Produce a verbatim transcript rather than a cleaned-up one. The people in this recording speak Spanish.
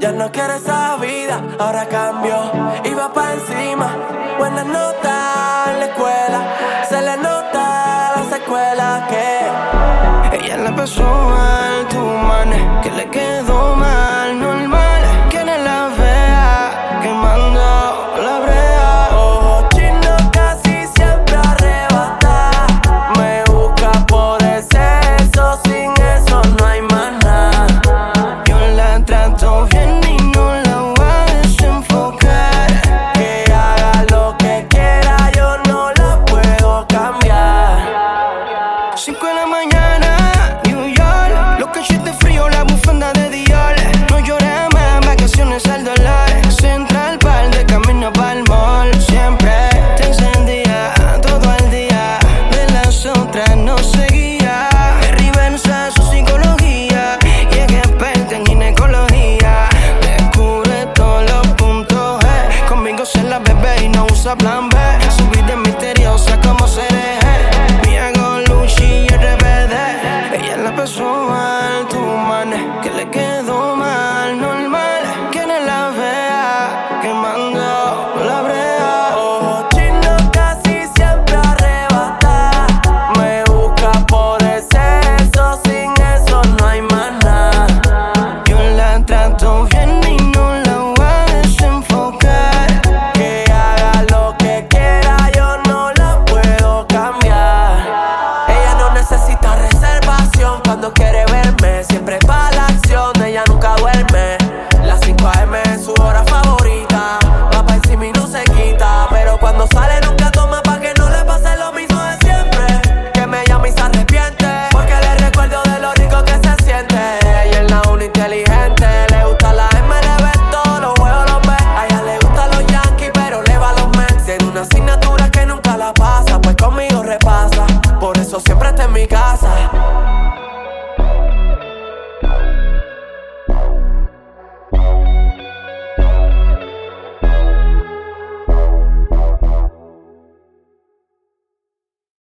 Ya no quiere esa vida, ahora cambió y va pa' encima. Buenas notas en la escuela, se le nota la secuela que ella la pasó mal, tu man, que le quedó mal, normal, que no la vea, quemando la brea. ojo chino casi siempre arrebata, me busca por exceso, sin eso no hay más nada. Yo la trato bien y no la voy a desenfocar, Que haga lo que quiera, yo no la puedo cambiar. Cinco de la mañana, New York, lo que siente frío, la bufanda de Dior. No llores más, vacaciones al dólar. Central Park, de camino pa'l mall. Siempre te encendía, todo el día. De las otras no seguía. Reversa su psicología y es experta en ginecología. Descubre todos los puntos G. Conmigo se la bebe y no usa plan B. Su vida es misteriosa como seré. Me hago Luchi y R B D. Ella la pasó mal, tu man, que le quedó mal, normal, que no la vea, quemando la brea. Ojo chino casi siempre arrebata, me busca por exceso, sin eso no hay más nada. Yo la trato bien